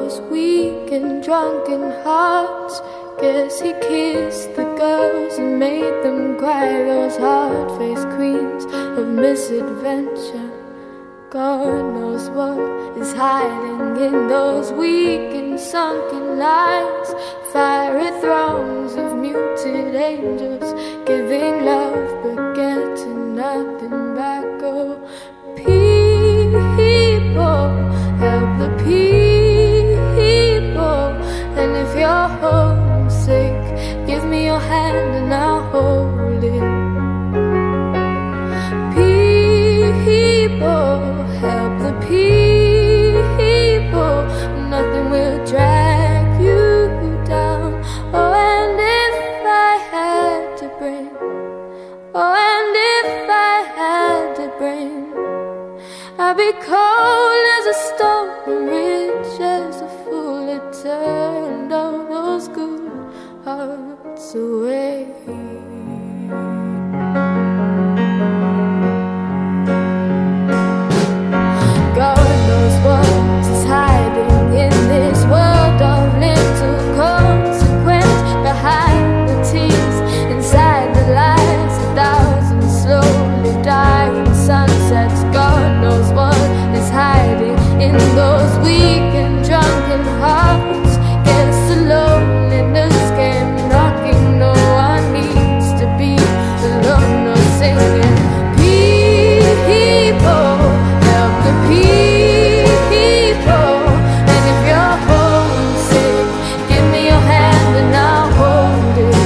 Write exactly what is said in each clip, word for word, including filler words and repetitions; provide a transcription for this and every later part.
those weak and drunken hearts. Guess he kissed the girls and made them cry, those hard-faced queens of misadventure. God knows what is hiding in those weak and sunken lines. Fiery throngs of muted angels, giving love but getting nothing back. Oh, people, help the people. And if you're homesick, give me your hand and I'll hold it. People, help the people. Nothing will drag you down. Oh, and if I had to bring, oh, and if I had to bring, I'd be cold as a stone and rich as a fool. It turned all those good hearts away. God knows what is hiding in this world of little consequence. Behind the tears, inside the lies, a thousand slowly dying sunsets. God knows what is hiding in those weak and drunken hearts. Guess the loneliness came knocking. No one needs to be alone or singing. People, help the people. And if you're homesick, give me your hand and I'll hold it.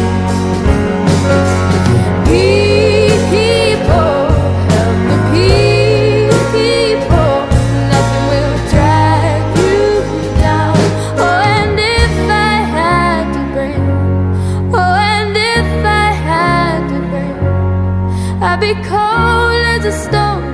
People, help the people. Nothing will drag you down. Oh, and if I had to bring, oh, and if I had to bring, I'd be cold as a stone